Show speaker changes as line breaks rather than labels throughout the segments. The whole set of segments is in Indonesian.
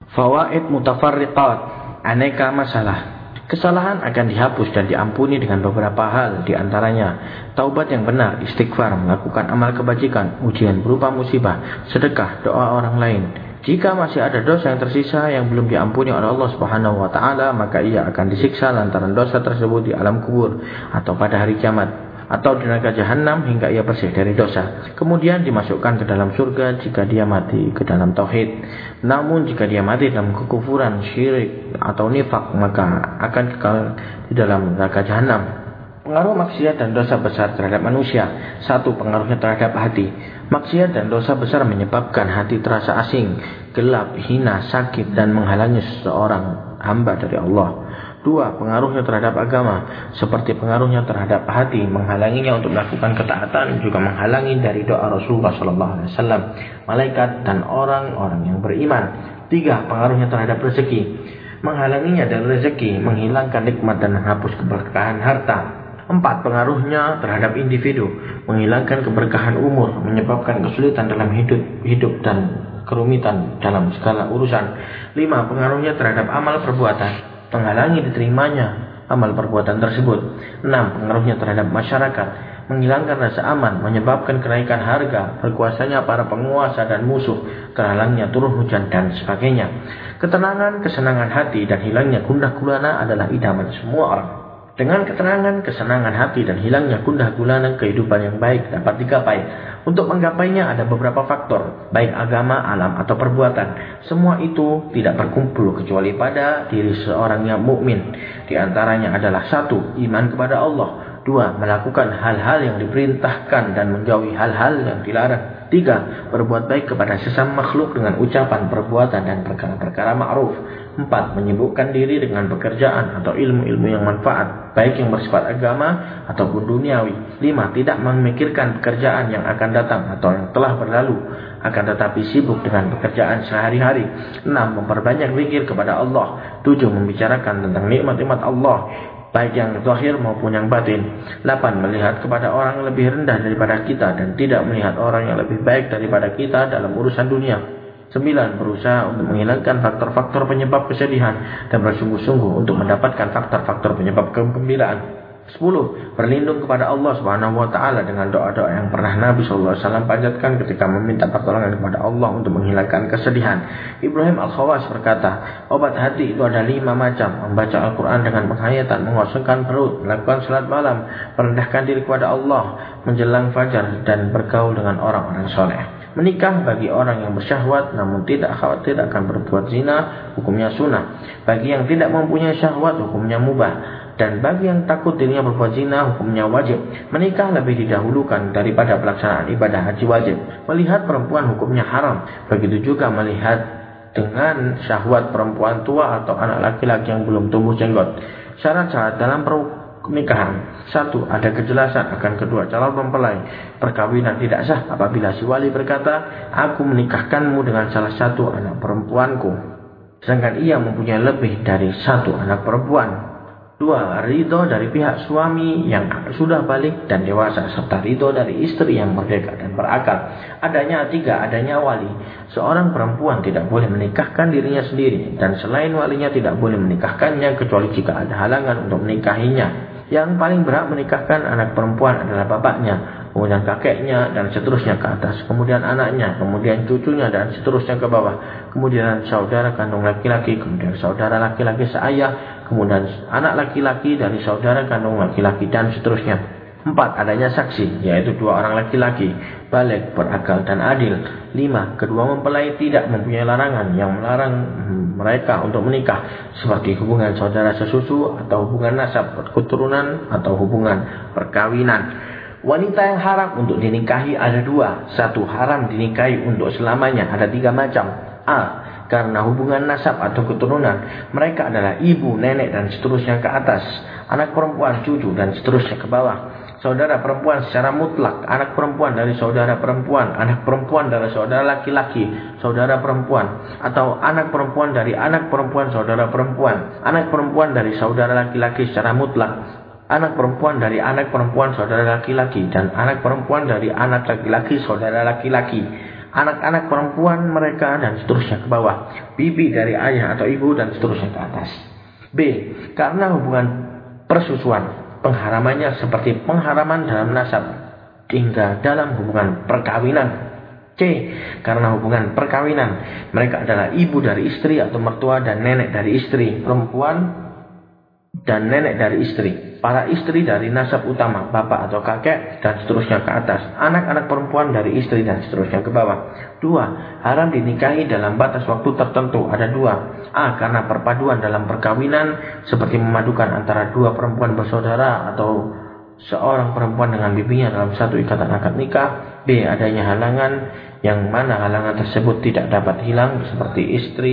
Fawaid mutafarriqat, aneka masalah. Kesalahan akan dihapus dan diampuni dengan beberapa hal, di antaranya taubat yang benar, istighfar, melakukan amal kebajikan, ujian berupa musibah, sedekah, doa orang lain. Jika masih ada dosa yang tersisa yang belum diampuni oleh Allah Subhanahu wa taala, maka ia akan disiksa lantaran dosa tersebut di alam kubur atau pada hari kiamat, atau di neraka jahanam hingga ia bersih dari dosa. Kemudian dimasukkan ke dalam surga jika dia mati ke dalam tauhid. Namun jika dia mati dalam kekufuran, syirik atau nifak, maka akan kekal di dalam neraka jahanam. Pengaruh maksiat dan dosa besar terhadap manusia. 1. Pengaruhnya terhadap hati. Maksiat dan dosa besar menyebabkan hati terasa asing, gelap, hina, sakit, dan menghalangi seseorang hamba dari Allah. 2. Pengaruhnya terhadap agama, seperti pengaruhnya terhadap hati, menghalanginya untuk melakukan ketaatan, juga menghalangi dari doa Rasulullah SAW, malaikat, dan orang-orang yang beriman. 3. Pengaruhnya terhadap rezeki, menghalanginya dari rezeki, menghilangkan nikmat dan menghapus keberkahan harta. 4. Pengaruhnya terhadap individu, menghilangkan keberkahan umur, menyebabkan kesulitan dalam hidup dan kerumitan dalam segala urusan. 5. Pengaruhnya terhadap amal perbuatan, menghalangi diterimanya amal perbuatan tersebut. 6. Pengaruhnya terhadap masyarakat, menghilangkan rasa aman, menyebabkan kenaikan harga, berkuasanya para penguasa dan musuh, terhalangnya turun hujan, dan sebagainya. Ketenangan, kesenangan hati, dan hilangnya gundah gulana adalah idaman semua orang. Dengan ketenangan, kesenangan hati, dan hilangnya gundah gulana, kehidupan yang baik dapat digapai. Untuk menggapainya ada beberapa faktor, baik agama, alam, atau perbuatan. Semua itu tidak berkumpul kecuali pada diri seorang yang mukmin. Di antaranya adalah 1. Iman kepada Allah. 2. Melakukan hal-hal yang diperintahkan dan menjauhi hal-hal yang dilarang. 3. Berbuat baik kepada sesama makhluk dengan ucapan, perbuatan, dan perkara-perkara ma'ruf. 4. Menyibukkan diri dengan pekerjaan atau ilmu-ilmu yang manfaat, baik yang bersifat agama ataupun duniawi. 5. Tidak memikirkan pekerjaan yang akan datang atau yang telah berlalu, akan tetapi sibuk dengan pekerjaan sehari-hari. 6. Memperbanyak zikir kepada Allah. 7. Membicarakan tentang nikmat-nikmat Allah, baik yang zahir maupun yang batin. 8. Melihat kepada orang yang lebih rendah daripada kita dan tidak melihat orang yang lebih baik daripada kita dalam urusan dunia. 9. Berusaha untuk menghilangkan faktor-faktor penyebab kesedihan dan bersungguh-sungguh untuk mendapatkan faktor-faktor penyebab kegembiraan. 10. Berlindung kepada Allah Subhanahu wa taala dengan doa-doa yang pernah Nabi sallallahu alaihi wasallam panjatkan ketika meminta pertolongan kepada Allah untuk menghilangkan kesedihan. Ibrahim Al-Khawas berkata, obat hati itu ada 5 macam: membaca Al-Quran dengan penghayatan, mengosongkan perut, melakukan salat malam, merendahkan diri kepada Allah menjelang fajar, dan bergaul dengan orang-orang soleh. Menikah bagi orang yang bersyahwat namun tidak khawatir akan berbuat zina, hukumnya sunnah. Bagi yang tidak mempunyai syahwat, hukumnya mubah. Dan bagi yang takut dirinya berbuat zina, hukumnya wajib. Menikah lebih didahulukan daripada pelaksanaan ibadah haji wajib. Melihat perempuan hukumnya haram. Begitu juga melihat dengan syahwat perempuan tua atau anak laki-laki yang belum tumbuh jenggot. Syarat-syarat dalam pernikahan: 1. Ada kejelasan akan kedua calon mempelai. Perkawinan tidak sah apabila si wali berkata, aku menikahkanmu dengan salah satu anak perempuanku, sedangkan ia mempunyai lebih dari satu anak perempuan. 2. Ridho dari pihak suami yang sudah balik dan dewasa, serta ridho dari istri yang merdeka dan berakal. 3. Adanya wali. Seorang perempuan tidak boleh menikahkan dirinya sendiri, dan selain walinya tidak boleh menikahkannya kecuali jika ada halangan untuk menikahinya. Yang paling berhak menikahkan anak perempuan adalah bapaknya, kemudian kakeknya, dan seterusnya ke atas, kemudian anaknya, kemudian cucunya, dan seterusnya ke bawah, kemudian saudara kandung laki-laki, kemudian saudara laki-laki seayah, kemudian anak laki-laki dari saudara kandung laki-laki, dan seterusnya. 4. Adanya saksi, yaitu 2 orang laki-laki, balik, berakal, dan adil. 5. Kedua mempelai tidak mempunyai larangan yang melarang mereka untuk menikah, seperti hubungan saudara sesusu, atau hubungan nasab, keturunan, atau hubungan perkawinan. Wanita yang haram untuk dinikahi ada 2. 1. Haram dinikahi untuk selamanya, ada 3 macam. A. Karena hubungan nasab atau keturunan, mereka adalah ibu, nenek, dan seterusnya ke atas, anak perempuan, cucu, dan seterusnya ke bawah. Saudara perempuan secara mutlak, anak perempuan dari saudara perempuan, anak perempuan dari saudara laki-laki, saudara perempuan, atau anak perempuan dari anak perempuan saudara perempuan, anak perempuan dari saudara laki-laki secara mutlak, anak perempuan dari anak perempuan saudara laki-laki, dan anak perempuan dari anak laki-laki saudara laki-laki. anak-anak perempuan mereka dan seterusnya ke bawah, bibi dari ayah atau ibu dan seterusnya ke atas. B. Karena hubungan persusuan, pengharamannya seperti pengharaman dalam nasab hingga dalam hubungan perkawinan. C. Karena hubungan perkawinan, mereka adalah ibu dari istri atau mertua dan nenek dari istri perempuan dan nenek dari istri, para istri dari nasab utama, bapak atau kakek dan seterusnya ke atas, anak-anak perempuan dari istri dan seterusnya ke bawah. 2. Haram dinikahi dalam batas waktu tertentu. Ada 2. A. Karena perpaduan dalam perkawinan seperti memadukan antara 2 perempuan bersaudara atau seorang perempuan dengan bibinya dalam satu ikatan akad nikah. B. Adanya halangan yang mana halangan tersebut tidak dapat hilang seperti istri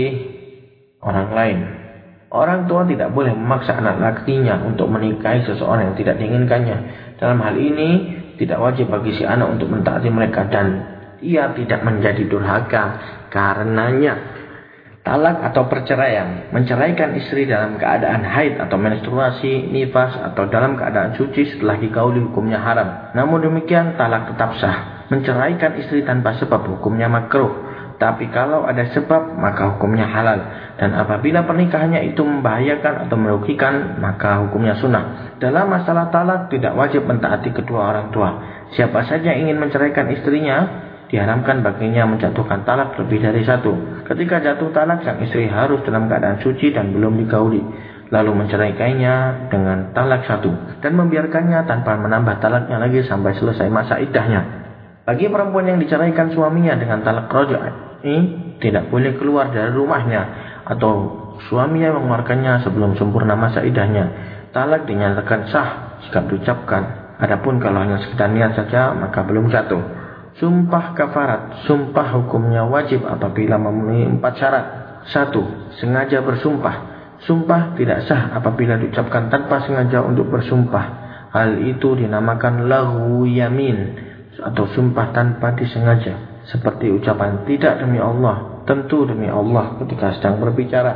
orang lain. Orang tua tidak boleh memaksa anak lakinya untuk menikahi seseorang yang tidak diinginkannya. Dalam hal ini tidak wajib bagi si anak untuk mentaati mereka dan ia tidak menjadi durhaka karenanya. Talak atau perceraian, menceraikan istri dalam keadaan haid atau menstruasi, nifas atau dalam keadaan suci setelah digauli hukumnya haram. Namun demikian talak tetap sah. Menceraikan istri tanpa sebab hukumnya makruh. Tapi kalau ada sebab maka hukumnya halal. Dan apabila pernikahannya itu membahayakan atau merugikan maka hukumnya sunnah. Dalam masalah talak tidak wajib mentaati kedua orang tua. Siapa saja yang ingin menceraikan istrinya diharamkan baginya menjatuhkan talak lebih dari 1. Ketika jatuh talak, sang istri harus dalam keadaan suci dan belum digauli, lalu menceraikannya dengan talak 1 dan membiarkannya tanpa menambah talaknya lagi sampai selesai masa iddahnya. Bagi perempuan yang diceraikan suaminya dengan talak raj'ah, tidak boleh keluar dari rumahnya atau suaminya mengeluarkannya sebelum sempurna masa iddahnya. Talak dinyatakan sah jika diucapkan. Adapun kalau hanya sekedar niat saja maka belum jatuh. Sumpah kafarat. Sumpah hukumnya wajib apabila memenuhi 4 syarat. 1. Sengaja bersumpah. Sumpah tidak sah apabila diucapkan tanpa sengaja untuk bersumpah. Hal itu dinamakan laghu yamin atau sumpah tanpa disengaja. Seperti ucapan tidak demi Allah, tentu demi Allah ketika sedang berbicara.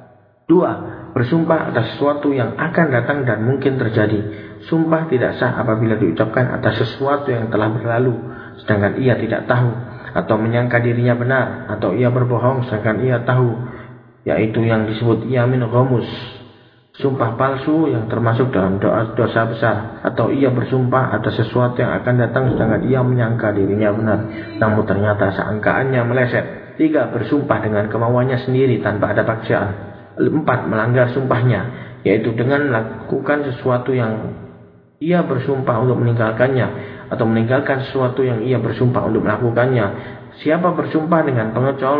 2. Bersumpah atas sesuatu yang akan datang dan mungkin terjadi. Sumpah tidak sah apabila diucapkan atas sesuatu yang telah berlalu sedangkan ia tidak tahu, atau menyangka dirinya benar, atau ia berbohong sedangkan ia tahu, yaitu yang disebut yamin ghamus, sumpah palsu yang termasuk dalam dosa besar, atau ia bersumpah atas sesuatu yang akan datang sedangkan ia menyangka dirinya benar, namun ternyata sangkaannya meleset. 3. Bersumpah dengan kemauannya sendiri tanpa ada paksaan. 4. Melanggar sumpahnya, yaitu dengan melakukan sesuatu yang ia bersumpah untuk meninggalkannya, atau meninggalkan sesuatu yang ia bersumpah untuk melakukannya. Siapa bersumpah dengan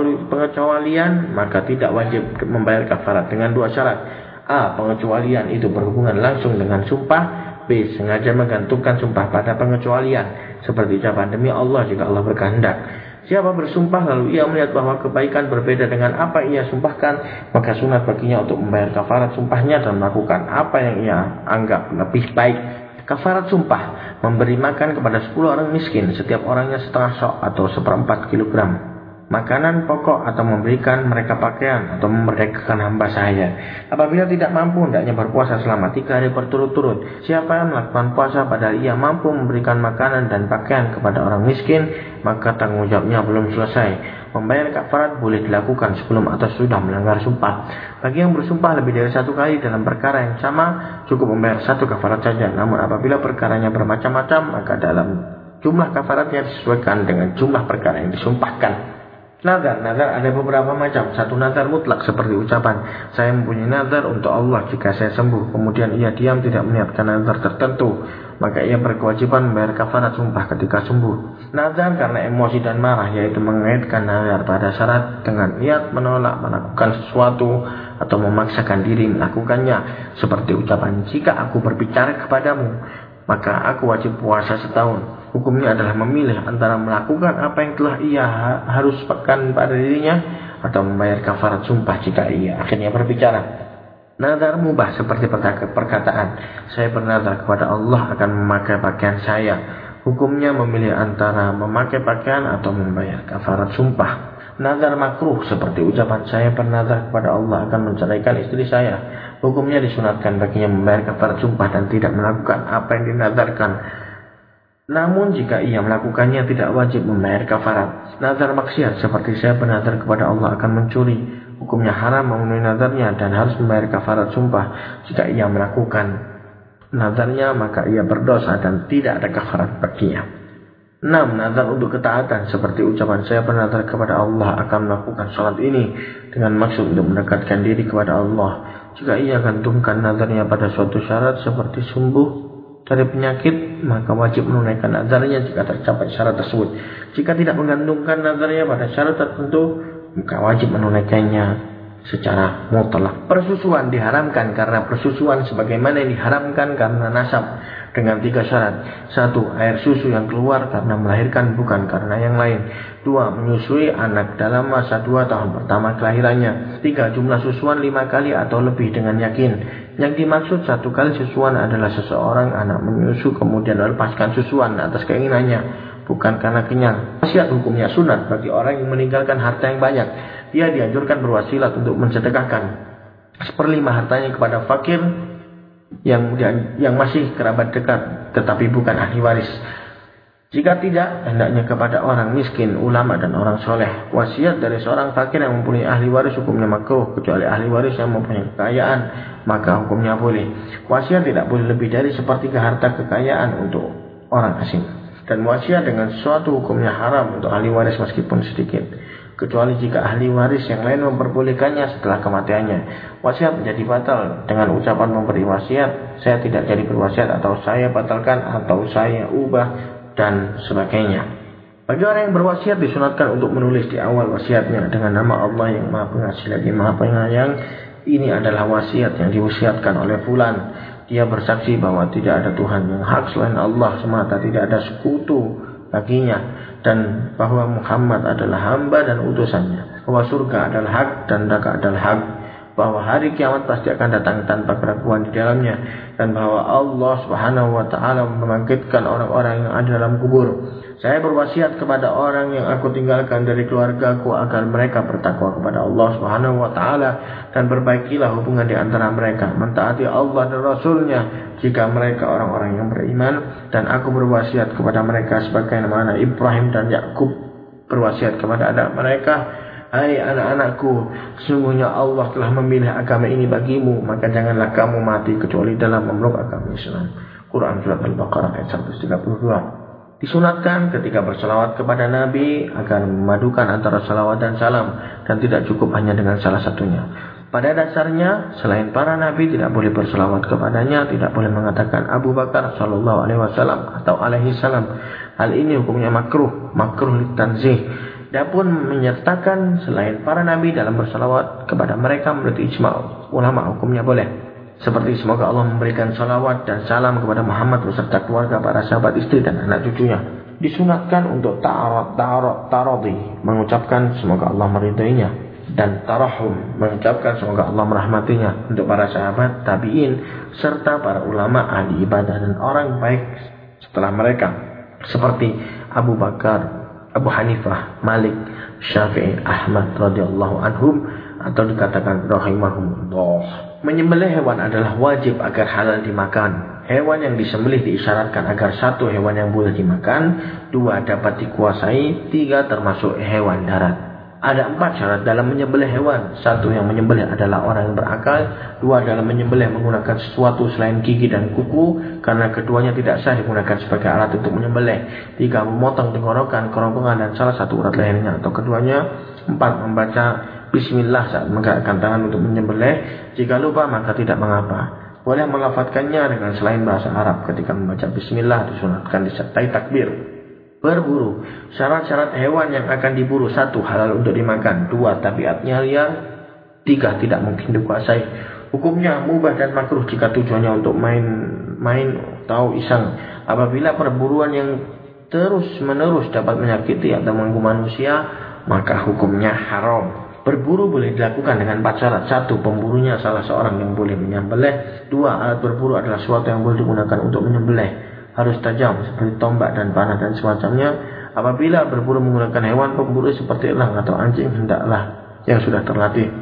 pengecualian maka tidak wajib membayar kafarat dengan 2 syarat. A. Pengecualian itu berhubungan langsung dengan sumpah. B. Sengaja menggantungkan sumpah pada pengecualian, seperti ucapan demi Allah jika Allah berkehendak. Siapa bersumpah lalu ia melihat bahwa kebaikan berbeda dengan apa yang ia sumpahkan, maka sunat baginya untuk membayar kafarat sumpahnya dan melakukan apa yang ia anggap lebih baik. Kafarat sumpah, memberi makan kepada 10 orang miskin, setiap orangnya setengah sok atau 1/4 kilogram makanan pokok, atau memberikan mereka pakaian, atau memerdekakan hamba sahaya. Apabila tidak mampu, hendaknya berpuasa selama 3 hari berturut-turut. Siapa yang melakukan puasa padahal ia mampu memberikan makanan dan pakaian kepada orang miskin, maka tanggung jawabnya belum selesai. Membayar kafarat boleh dilakukan sebelum atau sudah melanggar sumpah. Bagi yang bersumpah lebih dari 1 kali dalam perkara yang sama, cukup membayar 1 kafarat saja. Namun apabila perkaranya bermacam-macam, maka dalam jumlah kafaratnya disesuaikan dengan jumlah perkara yang disumpahkan. Nazar ada beberapa macam. 1. Nazar mutlak, seperti ucapan saya mempunyai nazar untuk Allah jika saya sembuh, kemudian ia diam tidak meniatkan nazar tertentu, maka ia berkewajiban membayar kafarat sumpah ketika sembuh. Nazar karena emosi dan marah, yaitu mengaitkan nazar pada syarat dengan niat menolak melakukan sesuatu atau memaksakan diri melakukannya, seperti ucapan jika aku berbicara kepadamu maka aku wajib puasa setahun. Hukumnya adalah memilih antara melakukan apa yang telah ia harus pekan pada dirinya, atau membayar kafarat sumpah jika ia akhirnya berbicara. Nazar mubah, seperti perkataan saya bernazar kepada Allah akan memakai pakaian saya. Hukumnya memilih antara memakai pakaian atau membayar kafarat sumpah. Nazar makruh, seperti ucapan saya bernazar kepada Allah akan menceraikan istri saya. Hukumnya disunatkan baginya membayar kafarat sumpah dan tidak melakukan apa yang dinazarkan. Namun jika ia melakukannya tidak wajib membayar kafarat. Nazar maksiat seperti saya bernazar kepada Allah akan mencuri, hukumnya haram memenuhi nazarnya dan harus membayar kafarat sumpah. Jika ia melakukan nazarnya maka ia berdosa dan tidak ada kafarat baginya. 6. Nazar untuk ketaatan seperti ucapan saya bernazar kepada Allah akan melakukan sholat ini dengan maksud untuk mendekatkan diri kepada Allah. Jika ia gantungkan nazarnya pada suatu syarat seperti sembuh dari penyakit, maka wajib menunaikan nazarnya jika tercapai syarat tersebut. Jika tidak menggantungkan nazarnya pada syarat tertentu, maka wajib menunaikannya secara mutlak. Persusuan diharamkan karena persusuan sebagaimana yang diharamkan karena nasab dengan 3 syarat. 1. Air susu yang keluar karena melahirkan bukan karena yang lain. 2. Menyusui anak dalam masa 2 tahun pertama kelahirannya. 3. Jumlah susuan 5 kali atau lebih dengan yakin. Yang dimaksud 1 kali susuan adalah seseorang anak menyusu kemudian melepaskan susuan atas keinginannya, bukan karena kenyang. Wasiat hukumnya sunat bagi orang yang meninggalkan harta yang banyak. Dia dianjurkan berwasiat untuk mensedekahkan 1/5 hartanya kepada fakir yang masih kerabat dekat tetapi bukan ahli waris. Jika tidak, hendaknya kepada orang miskin, ulama dan orang soleh. Wasiat dari seorang fakir yang mempunyai ahli waris hukumnya makruh, kecuali ahli waris yang mempunyai kekayaan, maka hukumnya boleh. Wasiat tidak boleh lebih dari 1/3 harta kekayaan untuk orang asing. Dan wasiat dengan sesuatu hukumnya haram untuk ahli waris meskipun sedikit, kecuali jika ahli waris yang lain memperbolehkannya setelah kematiannya. Wasiat menjadi batal dengan ucapan memberi wasiat, saya tidak jadi berwasiat, atau saya batalkan, atau saya ubah, dan sebagainya. Bagi orang yang berwasiat disunatkan untuk menulis di awal wasiatnya dengan nama Allah yang Maha Pengasih lagi Maha Penyayang, ini adalah wasiat yang diwasiatkan oleh fulan. Dia bersaksi bahwa tidak ada Tuhan yang hak selain Allah semata, tidak ada sekutu baginya, dan bahwa Muhammad adalah hamba dan utusannya, bahwa surga adalah hak dan neraka adalah hak, bahwa hari kiamat pasti akan datang tanpa keraguan di dalamnya, dan bahwa Allah Subhanahu wa taala membangkitkan orang-orang yang ada dalam kubur. Saya berwasiat kepada orang yang aku tinggalkan dari keluargaku agar mereka bertakwa kepada Allah Subhanahu wa taala dan perbaikilah hubungan di antara mereka, mentaati Allah dan Rasulnya jika mereka orang-orang yang beriman, dan aku berwasiat kepada mereka sebagaimana Ibrahim dan Yakub berwasiat kepada anak mereka, hai anak-anakku, sesungguhnya Allah telah memilih agama ini bagimu, maka janganlah kamu mati kecuali dalam memeluk agama Islam. Quran Surat Al-Baqarah ayat 132. Disunatkan ketika berselawat kepada Nabi agar memadukan antara salawat dan salam, dan tidak cukup hanya dengan salah satunya. Pada dasarnya, selain para Nabi tidak boleh berselawat kepadanya, tidak boleh mengatakan Abu Bakar sallallahu alaihi wasallam atau alaihi salam. Hal ini hukumnya makruh litanzih. Adapun menyertakan selain para nabi dalam bersalawat kepada mereka menurut ijma' ulama hukumnya boleh. Seperti semoga Allah memberikan salawat dan salam kepada Muhammad beserta keluarga, para sahabat, istri dan anak cucunya. Disunatkan untuk ta'arudi, mengucapkan semoga Allah meridainya, dan tarahum, mengucapkan semoga Allah merahmatinya untuk para sahabat, tabi'in, serta para ulama, ahli ibadah dan orang baik setelah mereka, seperti Abu Bakar, Abu Hanifah, Malik, Syafi'i, Ahmad radhiyallahu anhum, atau dikatakan rahimahumullah. Menyembelih hewan adalah wajib agar halal dimakan. Hewan yang disembelih diisyaratkan agar 1 hewan yang boleh dimakan, 2 dapat dikuasai, 3 termasuk hewan darat. Ada 4 syarat dalam menyembelih hewan. 1 yang menyembelih adalah orang yang berakal, 2 dalam menyembelih menggunakan sesuatu selain gigi dan kuku karena keduanya tidak sah digunakan sebagai alat untuk menyembelih, 3 memotong tenggorokan, kerongkongan dan salah satu urat lehernya atau keduanya, 4 membaca Bismillah saat menggerakkan tangan untuk menyembelih. Jika lupa maka tidak mengapa. Boleh melafadzkannya dengan selain bahasa Arab. Ketika membaca Bismillah disunatkan disertai takbir. Berburu. Syarat-syarat hewan yang akan diburu: 1 halal untuk dimakan, 2 tabiatnya liar, 3 tidak mungkin dikuasai. Hukumnya mubah dan makruh jika tujuannya untuk main atau iseng. Apabila perburuan yang terus-menerus dapat menyakiti atau mengganggu manusia, maka hukumnya haram. Berburu boleh dilakukan dengan 4 syarat. 1 pemburunya salah seorang yang boleh menyembelih. 2 alat berburu adalah sesuatu yang boleh digunakan untuk menyembelih, harus tajam seperti tombak dan panah dan semacamnya. Apabila berburu menggunakan hewan pemburu seperti elang atau anjing, hendaklah yang sudah terlatih.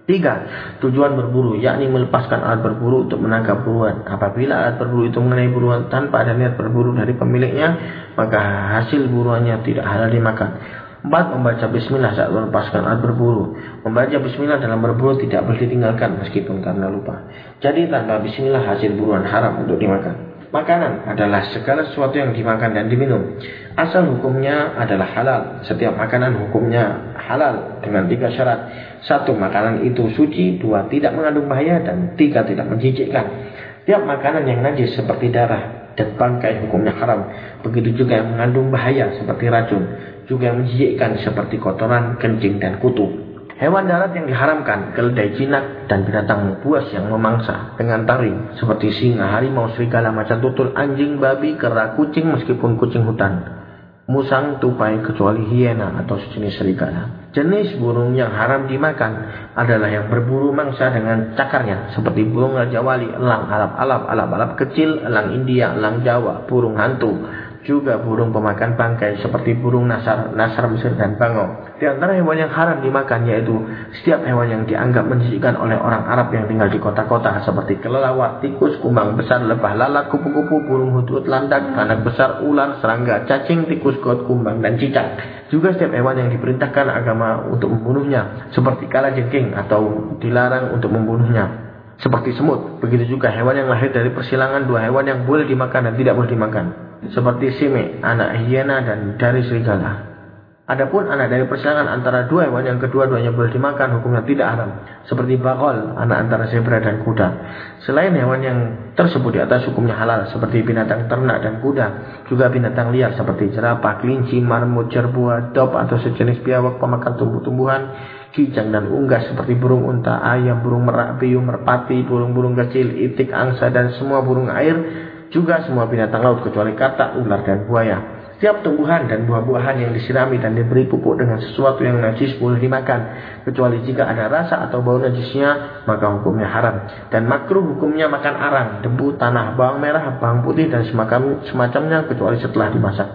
3. Tujuan berburu, yakni melepaskan alat berburu untuk menangkap buruan. Apabila alat berburu itu mengenai buruan tanpa ada niat berburu dari pemiliknya, maka hasil buruannya tidak halal dimakan. 4. Membaca bismillah saat melepaskan alat berburu. Membaca bismillah dalam berburu tidak boleh ditinggalkan meskipun karena lupa. Jadi tanpa bismillah hasil buruan haram untuk dimakan. Makanan adalah segala sesuatu yang dimakan dan diminum. Asal hukumnya adalah halal. Setiap makanan hukumnya halal dengan 3 syarat. 1. Makanan itu suci. 2. Tidak mengandung bahaya. Dan 3. Tidak menjijikkan. Tiap makanan yang najis seperti darah dan bangkai hukumnya haram. Begitu juga yang mengandung bahaya seperti racun. Juga yang menjijikkan seperti kotoran, kencing, dan kutu. Hewan darat yang diharamkan, keledai, jinak, dan binatang buas yang memangsa dengan taring seperti singa, harimau, serigala, macan tutul, anjing, babi, kera, kucing meskipun kucing hutan, musang, tupai kecuali hiena atau sejenis serigala. Jenis burung yang haram dimakan adalah yang berburu mangsa dengan cakarnya seperti burung raja wali, elang, alap-alap kecil, elang India, elang Jawa, burung hantu. Juga burung pemakan bangkai seperti burung nasar Mesir dan bangau. Di antara hewan yang haram dimakan yaitu setiap hewan yang dianggap menjijikkan oleh orang Arab yang tinggal di kota-kota seperti kelelawar, tikus, kumbang besar, lebah, lalat, kupu-kupu, burung hudhud, landak, anak besar, ular, serangga, cacing, tikus, got, kumbang, dan cicak. Juga setiap hewan yang diperintahkan agama untuk membunuhnya seperti kalajengking atau dilarang untuk membunuhnya seperti semut. Begitu juga hewan yang lahir dari persilangan 2 hewan yang boleh dimakan dan tidak boleh dimakan seperti sime, anak hiena, dan dari serigala. Adapun anak dari persilangan antara 2 hewan yang kedua-duanya boleh dimakan, hukumnya tidak haram seperti bakol, anak antara zebra dan kuda. Selain hewan yang tersebut di atas hukumnya halal seperti binatang ternak dan kuda. Juga binatang liar seperti jerapah, kelinci, marmut, jerboa, dop atau sejenis biawak pemakan tumbuh-tumbuhan, kijang dan unggas seperti burung unta, ayam, burung merak, piyung, merpati, burung-burung kecil, itik, angsa, dan semua burung air. Juga semua binatang laut kecuali katak, ular, dan buaya. Setiap tumbuhan dan buah-buahan yang disirami dan diberi pupuk dengan sesuatu yang najis boleh dimakan, kecuali jika ada rasa atau bau najisnya, maka hukumnya haram. Dan makruh hukumnya makan arang, debu, tanah, bawang merah, bawang putih, dan semacamnya kecuali setelah dimasak.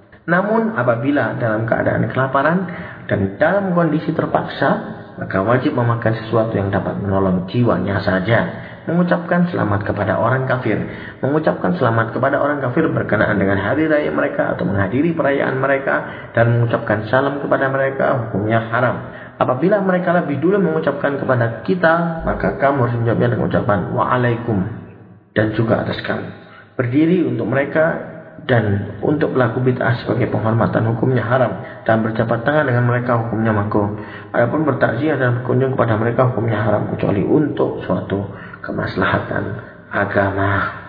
Namun apabila dalam keadaan kelaparan dan dalam kondisi terpaksa, maka wajib memakan sesuatu yang dapat menolong jiwanya saja. Mengucapkan selamat kepada orang kafir. Mengucapkan selamat kepada orang kafir berkenaan dengan hari raya mereka atau menghadiri perayaan mereka dan mengucapkan salam kepada mereka hukumnya haram. Apabila mereka lebih dulu mengucapkan kepada kita, maka kamu harus menjawabnya dengan ucapan wa'alaikum dan juga atas kami. Berdiri untuk mereka dan untuk pelaku bid'ah sebagai penghormatan hukumnya haram, dan berjabat tangan dengan mereka hukumnya makruh. Adapun bertakziah dan berkunjung kepada mereka hukumnya haram kecuali untuk suatu kemaslahatan agama.